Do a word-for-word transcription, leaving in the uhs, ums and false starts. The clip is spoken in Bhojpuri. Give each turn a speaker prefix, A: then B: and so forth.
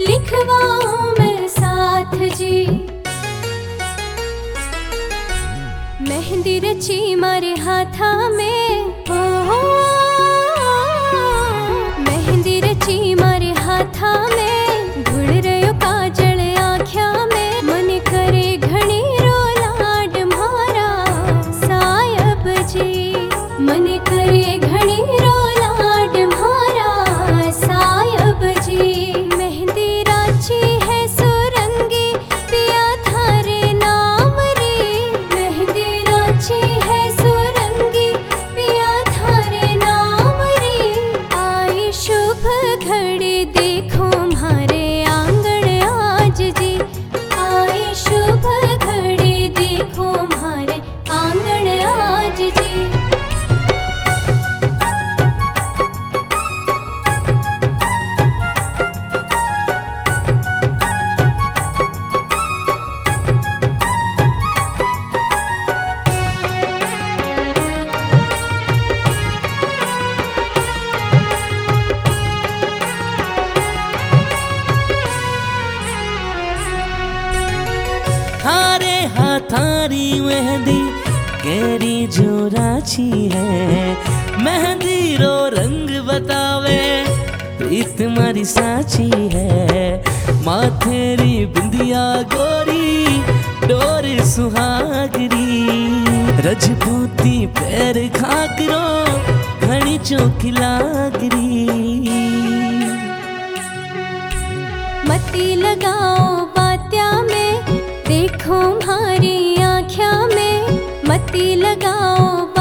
A: लिखवाऊं मैं साथ जी। मेहंदी रची मारे हाथा में, ओ, ओ, मेहंदी रची मारे हाथा में, घुल रयो काजल आँख्या में, मन करे घणी रो लाड मारा सायब जी, मन करे घणी रो लाड मारा सायब जी। मेहंदी राची है सुरंगी पिया थारे नाम रे, मेहंदी राची है सुरंगी पिया थारे नाम रे। आई शुभ घड़ी देखो म्हारे आंगन आज जी, आई शुभ घड़ी देखो म्हारे आंगन आज जी।
B: थारे हाथारी मेहंदी केरी जो राची है, मेहंदी रो रंग बतावे प्रीत मारी साची है। माथेरी बिंदिया गोरी डोर सुहागरी, रजपूती पैर खाकरो घणी चौकी लागरी।
A: मती लगाओ बात्या में देखो म्हारी आँख्या में, मती लगाओ